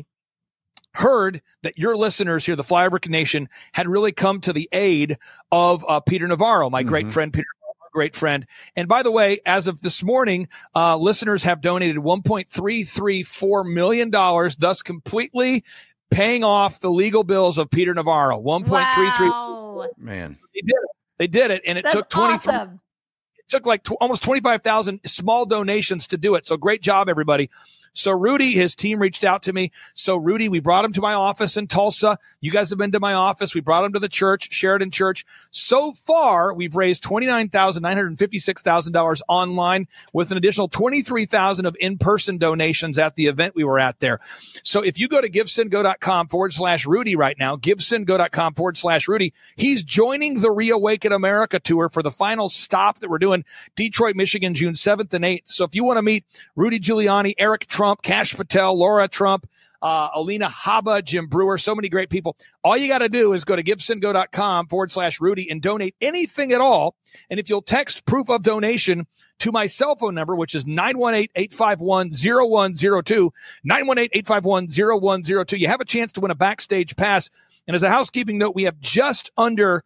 S3: heard that your listeners here, the Flyover Nation, had really come to the aid of Peter Navarro, my great friend, Peter Navarro, great friend. And by the way, as of this morning, listeners have donated $1.334 million, thus completely paying off the legal bills of Peter Navarro. 1.33.
S1: Wow.
S2: Man.
S3: They did it. And it took 23.
S1: Awesome.
S3: It took like almost 25,000 small donations to do it. So great job, everybody. So Rudy, his team reached out to me. So Rudy, we brought him to my office in Tulsa. You guys have been to my office. We brought him to the church, Sheridan Church. So far, we've raised $29,956,000 online with an additional $23,000 of in-person donations at the event we were at there. So if you go to givesendgo.com/Rudy right now, givesendgo.com/Rudy, he's joining the Reawaken America tour for the final stop that we're doing, Detroit, Michigan, June 7th and 8th. So if you want to meet Rudy Giuliani, Eric Trump, Kash Patel, Laura Trump, Alina Habba, Jim Brewer, so many great people. All you got to do is go to givesendgo.com/Rudy and donate anything at all. And if you'll text proof of donation to my cell phone number, which is 918-851-0102, 918-851-0102, you have a chance to win a backstage pass. And as a housekeeping note, we have just under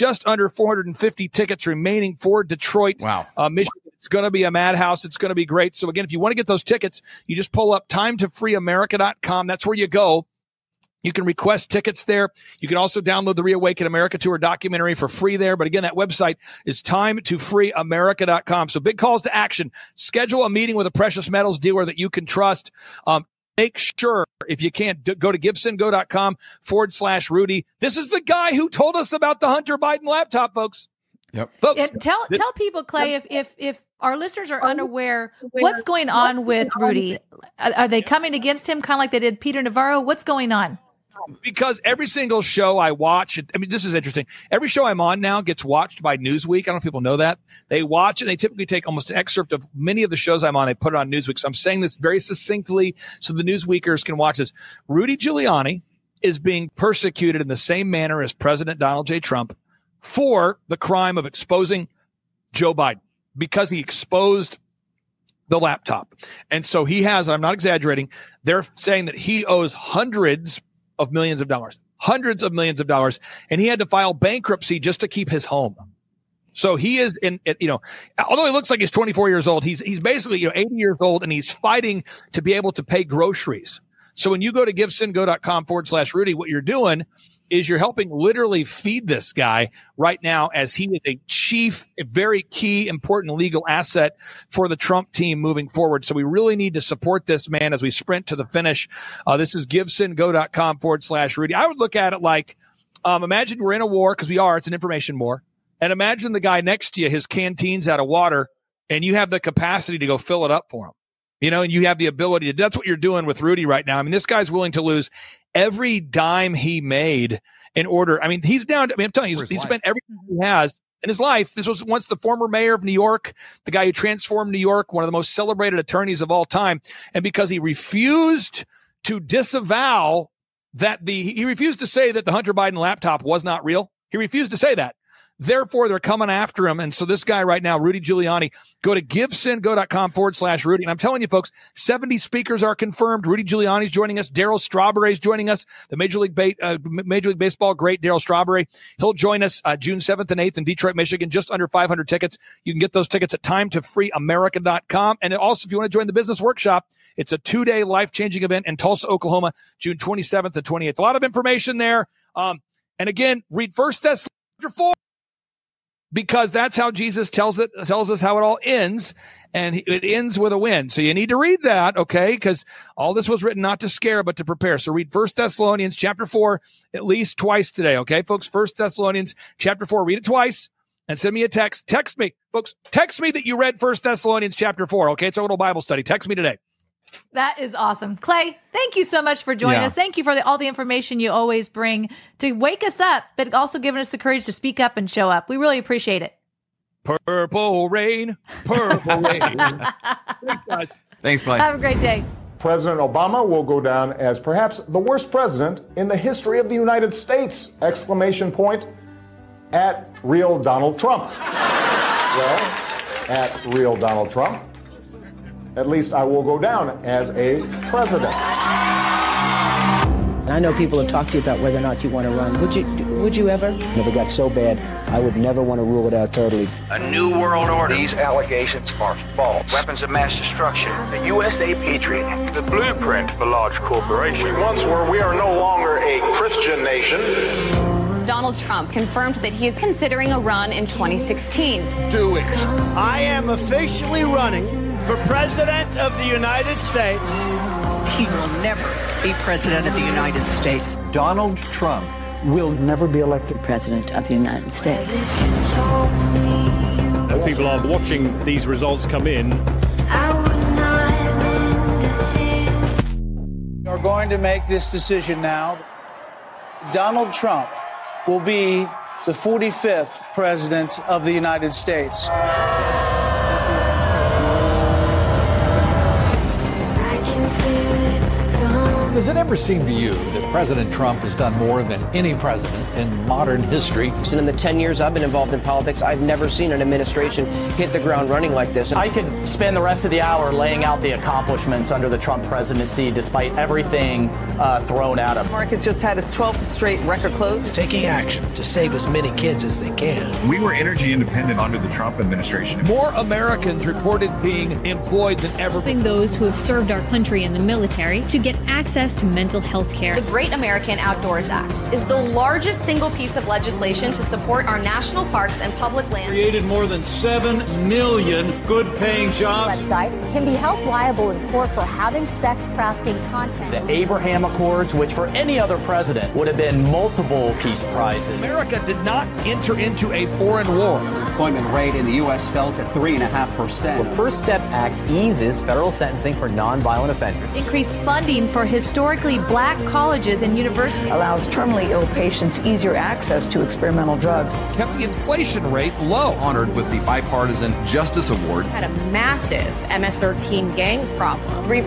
S3: 450 tickets remaining for Detroit, Michigan. It's going to be a madhouse. It's going to be great. So again, if you want to get those tickets, you just pull up timetofreeamerica.com. That's where you go. You can request tickets there. You can also download the Reawaken America Tour documentary for free there. But again, that website is timetofreeamerica.com. So big calls to action. Schedule a meeting with a precious metals dealer that you can trust. Make sure, if you can't, go to givesendgo.com/Rudy. This is the guy who told us about the Hunter Biden laptop, folks.
S2: Yep.
S3: Folks,
S1: and tell people, Clay, if our listeners are unaware, what's going on with Rudy? Are they coming against him kind of like they did Peter Navarro? What's going on?
S3: Because every single show I watch, I mean, this is interesting. Every show I'm on now gets watched by Newsweek. I don't know if people know that. They watch it. They typically take almost an excerpt of many of the shows I'm on. They put it on Newsweek. So I'm saying this very succinctly so the Newsweekers can watch this. Rudy Giuliani is being persecuted in the same manner as President Donald J. Trump for the crime of exposing Joe Biden because he exposed the laptop. And so he has, and I'm not exaggerating, they're saying that he owes hundreds of millions of dollars, and he had to file bankruptcy just to keep his home. So he is although he looks like he's 24 years old, he's basically 80 years old, and he's fighting to be able to pay groceries. So when you go to givesendgo.com/Rudy, what you're doing is you're helping literally feed this guy right now as he is a very key, important legal asset for the Trump team moving forward. So we really need to support this man as we sprint to the finish. This is givesendgo.com/Rudy. I would look at it like, imagine we're in a war, because we are, it's an information war. And imagine the guy next to you, his canteen's out of water, and you have the capacity to go fill it up for him. And you have the ability to, that's what you're doing with Rudy right now. I mean, this guy's willing to lose every dime he made in order. I mean, he's down. I'm telling you, he's spent everything he has in his life. This was once the former mayor of New York, the guy who transformed New York, one of the most celebrated attorneys of all time. And because he refused to disavow he refused to say that the Hunter Biden laptop was not real. He refused to say that. Therefore, they're coming after him. And so this guy right now, Rudy Giuliani, go to givesendgo.com/Rudy. And I'm telling you, folks, 70 speakers are confirmed. Rudy Giuliani's joining us. Darryl Strawberry's joining us. The Major League Baseball great Darryl Strawberry. He'll join us June 7th and 8th in Detroit, Michigan. Just under 500 tickets. You can get those tickets at timetofreeamerica.com. And also, if you want to join the business workshop, it's a 2-day life-changing event in Tulsa, Oklahoma, June 27th and 28th. A lot of information there. And again, read 1 Thessalonians chapter 4. Because that's how Jesus tells us how it all ends, and it ends with a win. So you need to read that, okay? Because all this was written not to scare, but to prepare. So read 1 Thessalonians chapter 4 at least twice today, okay, folks? 1 Thessalonians chapter 4. Read it twice and send me a text. Text me, folks. Text me that you read 1 Thessalonians chapter 4, okay? It's a little Bible study. Text me today.
S1: That is awesome. Clay, thank you so much for joining us. Thank you for all the information you always bring to wake us up, but also giving us the courage to speak up and show up. We really appreciate it.
S3: Purple rain.
S2: Thanks, Clay.
S1: Have a great day.
S10: President Obama will go down as perhaps the worst president in the history of the United States! ! At real Donald Trump. Well, at real Donald Trump. At least I will go down as a president.
S11: I know people have talked to you about whether or not you want to run. Would you ever? Never got so bad, I would never want to rule it out totally.
S12: A new world order. These allegations are false. Weapons of mass destruction. The USA Patriot Act. The blueprint for large corporations.
S10: We once were, we are no longer a Christian nation.
S13: Donald Trump confirmed that he is considering a run in 2016.
S3: Do it.
S14: I am officially running for President of the United States.
S15: He will never be President of the United States.
S16: Donald Trump will never be elected President of the United States.
S17: People are watching these results come in.
S18: We are going to make this decision now. Donald Trump will be the 45th President of the United States.
S10: The
S19: Does it ever seem to you that President Trump has done more than any president in modern history?
S20: And in the 10 years I've been involved in politics, I've never seen an administration hit the ground running like this.
S21: I could spend the rest of the hour laying out the accomplishments under the Trump presidency, despite everything thrown at him.
S22: Market just had its 12th straight record close.
S23: Taking action to save as many kids as they can.
S24: We were energy independent under the Trump administration.
S3: More Americans reported being employed than ever.
S25: Helping those who have served our country in the military to get access to mental health care.
S26: The Great American Outdoors Act is the largest single piece of legislation to support our national parks and public land.
S17: Created more than 7 million good-paying jobs.
S27: Websites can be held liable in court for having sex trafficking content.
S21: The Abraham Accords, which for any other president would have been multiple peace prizes.
S3: America did not enter into a foreign war.
S28: The unemployment rate in the U.S. fell to 3.5%.
S29: The First Step Act eases federal sentencing for nonviolent offenders.
S1: Increased funding for historically black colleges and universities.
S30: Allows terminally ill patients easier access to experimental drugs.
S3: Kept the inflation rate low.
S2: Honored with the Bipartisan Justice Award.
S31: Had a massive MS-13 gang problem.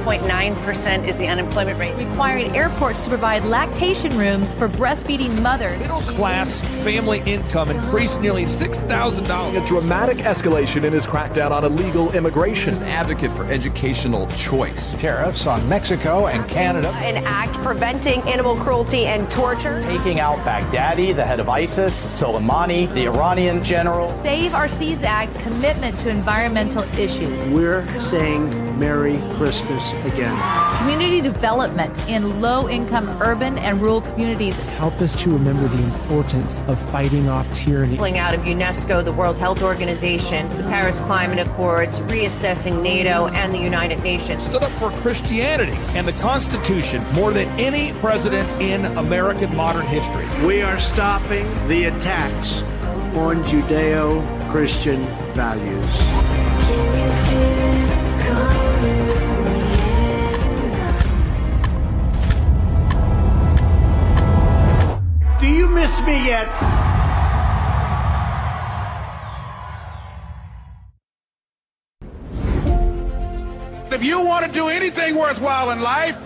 S31: 3.9% is the unemployment rate.
S1: Requiring airports to provide lactation rooms for breastfeeding mothers.
S3: Middle-class family income increased nearly $6,000.
S32: A dramatic escalation in his crackdown on illegal immigration.
S2: An advocate for educational choice.
S19: Tariffs on Mexico and Canada.
S31: An act preventing animal cruelty and torture.
S21: Taking out Baghdadi, the head of ISIS, Soleimani, the Iranian general.
S1: Save Our Seas Act commitment to environmental issues.
S23: We're saying Merry Christmas again.
S1: Community development in low-income urban and rural communities.
S33: Help us to remember the importance of fighting off tyranny.
S31: Pulling out of UNESCO, the World Health Organization, the Paris Climate Accords, reassessing NATO and the United Nations.
S3: Stood up for Christianity and the Constitution more than any president in American modern history.
S14: We are stopping the attacks on Judeo-Christian values. Do you miss me yet?
S34: If you want to do anything worthwhile in life,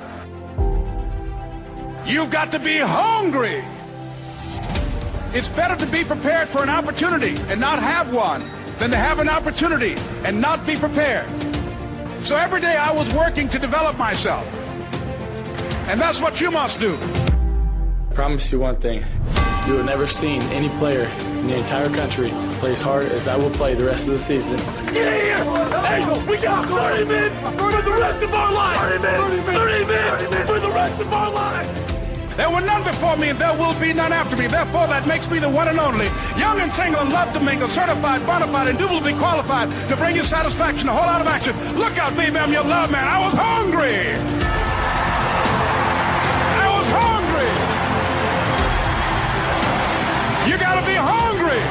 S34: you've got to be hungry. It's better to be prepared for an opportunity and not have one than to have an opportunity and not be prepared. So every day I was working to develop myself. And that's what you must do.
S35: I promise you one thing. You have never seen any player in the entire country play as hard as I will play the rest of the season.
S36: Get here! Hey, we got 30 minutes for the rest of our life! 30 minutes for the rest of our life!
S34: There were none before me, and there will be none after me. Therefore, that makes me the one and only. Young and single and love to mingle, certified, bona fide, indubitably qualified to bring you satisfaction, a whole lot of action. Look out, baby, I'm your love man. I was hungry. I was hungry. You gotta be hungry.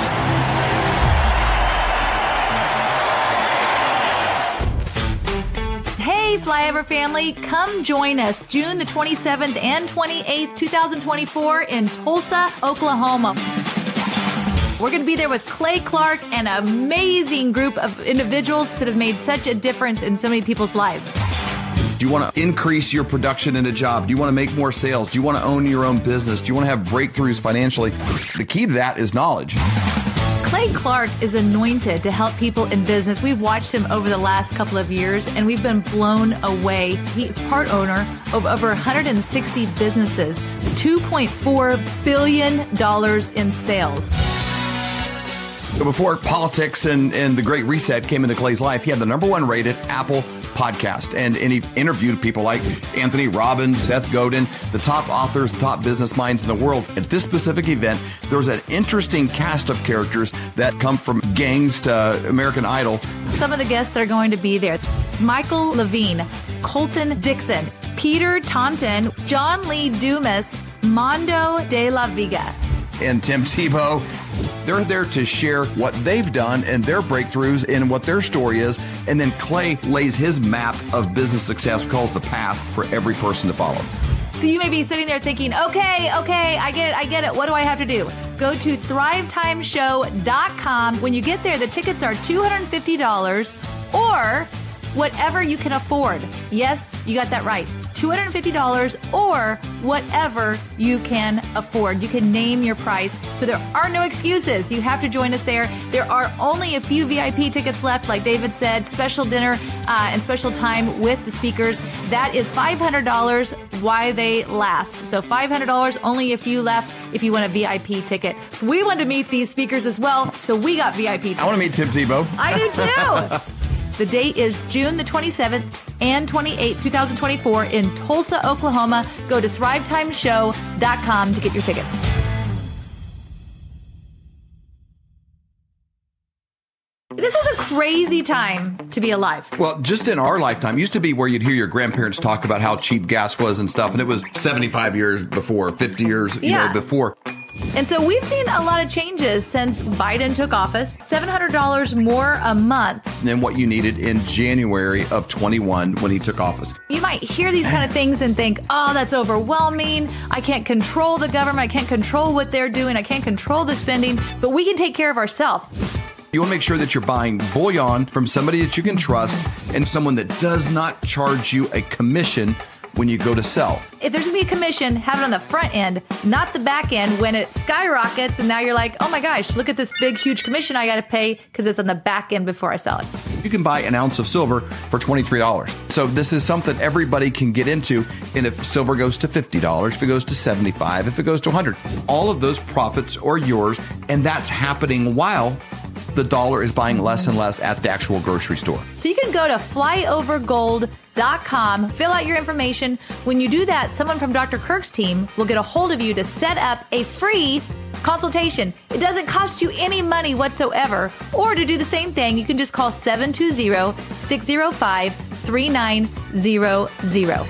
S1: Hey, Flyover family, come join us June the 27th and 28th, 2024 in Tulsa, Oklahoma. We're going to be there with Clay Clark and an amazing group of individuals that have made such a difference in so many people's lives.
S2: Do you want to increase your production in a job? Do you want to make more sales? Do you want to own your own business? Do you want to have breakthroughs financially? The key to that is knowledge.
S1: Clay Clark is anointed to help people in business. We've watched him over the last couple of years, and we've been blown away. He's part owner of over 160 businesses, $2.4 billion in sales.
S2: So before politics and the Great Reset came into Clay's life, he had the #1 rated Apple podcast. And he interviewed people like Anthony Robbins, Seth Godin, the top authors, the top business minds in the world. At this specific event, there was an interesting cast of characters that come from gangs to American Idol.
S1: Some of the guests that are going to be there: Michael Levine, Colton Dixon, Peter Thompson, John Lee Dumas, Mondo de la Vega,
S2: and Tim Tebow. They're there to share what they've done and their breakthroughs and what their story is. And then Clay lays his map of business success, calls the path for every person to follow.
S1: So you may be sitting there thinking, okay, I get it. What do I have to do? Go to thrivetimeshow.com. When you get there, the tickets are $250 or whatever you can afford. Yes, you got that right. $250, or whatever you can afford. You can name your price, so there are no excuses. You have to join us there. There are only a few VIP tickets left, like David said, special dinner and special time with the speakers. That is $500 while they last. So $500, only a few left if you want a VIP ticket. We want to meet these speakers as well, so we got VIP tickets.
S2: I want to meet Tim Tebow.
S1: I do too. The date is June the 27th and 28th, 2024 in Tulsa, Oklahoma. Go to thrivetimeshow.com to get your tickets. This is a crazy time to be alive.
S2: Well, just in our lifetime, it used to be where you'd hear your grandparents talk about how cheap gas was and stuff, and it was 75 years before, 50 years before.
S1: And so we've seen a lot of changes since Biden took office. $700 more a month
S2: than what you needed in January of 21 when he took office.
S1: You might hear these kind of things and think, oh, that's overwhelming. I can't control the government. I can't control what they're doing. I can't control the spending, but we can take care of ourselves.
S2: You want to make sure that you're buying bullion from somebody that you can trust and someone that does not charge you a commission when you go to sell.
S1: If there's going to be a commission, have it on the front end, not the back end when it skyrockets and now you're like, oh my gosh, look at this big, huge commission I got to pay because it's on the back end before I sell it.
S2: You can buy an ounce of silver for $23. So this is something everybody can get into. And if silver goes to $50, if it goes to $75, if it goes to $100, all of those profits are yours. And that's happening while the dollar is buying less and less at the actual grocery store.
S1: So you can go to flyovergold.com, fill out your information. When you do that, someone from Dr. Kirk's team will get a hold of you to set up a free consultation. It doesn't cost you any money whatsoever. Or to do the same thing, you can just call 720-605-3900.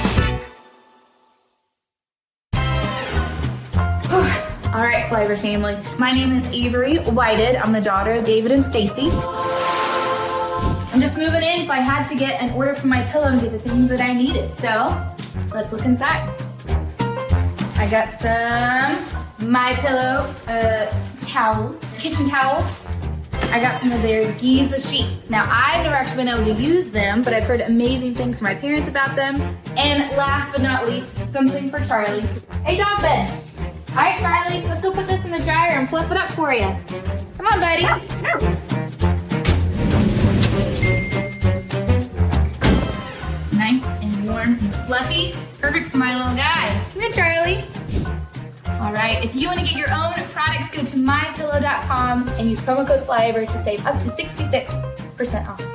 S4: All right, Flyover family. My name is Avery Whited. I'm the daughter of David and Stacy. I'm just moving in, so I had to get an order from MyPillow and get the things that I needed. So let's look inside. I got some MyPillow towels, kitchen towels. I got some of their Giza sheets. Now, I've never actually been able to use them, but I've heard amazing things from my parents about them. And last but not least, something for Charlie. Hey, dog bed. All right, Charlie, let's go put this in the dryer and fluff it up for you. Come on, buddy. Nice and warm and fluffy. Perfect for my little guy. Come here, Charlie. All right, if you want to get your own products, go to mypillow.com and use promo code FLYOVER to save up to 66% off.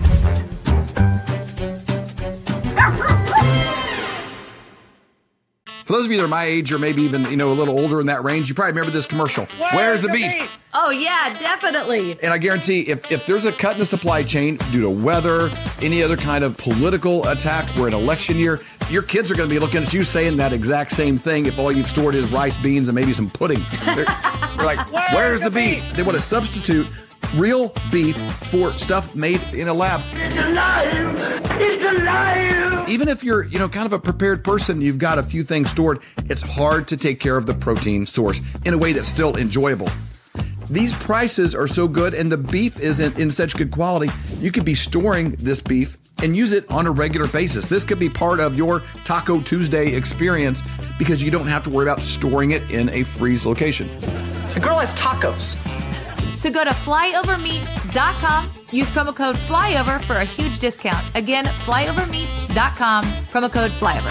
S2: For those of you that are my age or maybe even, a little older in that range, you probably remember this commercial. Where's the beef?
S1: Oh, yeah, definitely.
S2: And I guarantee if there's a cut in the supply chain due to weather, any other kind of political attack, we're in election year, your kids are going to be looking at you saying that exact same thing if all you've stored is rice, beans, and maybe some pudding. They're like, where's the beef? They want to substitute real beef for stuff made in a lab.
S36: It's alive! It's alive!
S2: Even if you're, kind of a prepared person, you've got a few things stored, it's hard to take care of the protein source in a way that's still enjoyable. These prices are so good and the beef isn't in such good quality, you could be storing this beef and use it on a regular basis. This could be part of your Taco Tuesday experience because you don't have to worry about storing it in a freeze location.
S5: The girl has tacos.
S1: So go to flyovermeat.com, use promo code FLYOVER for a huge discount. Again, flyovermeat.com, promo code FLYOVER.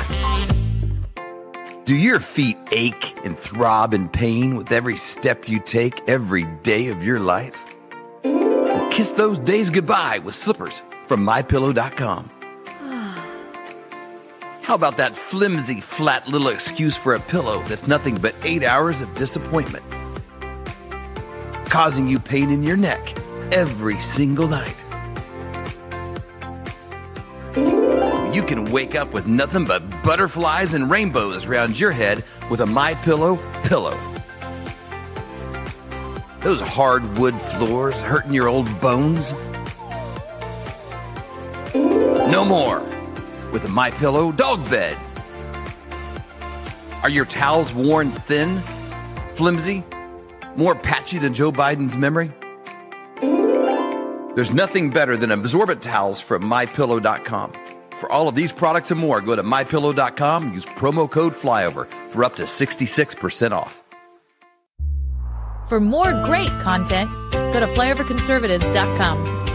S6: Do your feet ache and throb in pain with every step you take every day of your life? Well, kiss those days goodbye with slippers from MyPillow.com. How about that flimsy, flat little excuse for a pillow that's nothing but 8 hours of disappointment, causing you pain in your neck every single night? You can wake up with nothing but butterflies and rainbows around your head with a MyPillow pillow. Those hardwood floors hurting your old bones? No more with a MyPillow dog bed. Are your towels worn thin, flimsy, more patchy than Joe Biden's memory? There's nothing better than absorbent towels from MyPillow.com. For all of these products and more, go to MyPillow.com and use promo code FLYOVER for up to 66% off.
S1: For more great content, go to flyoverconservatives.com.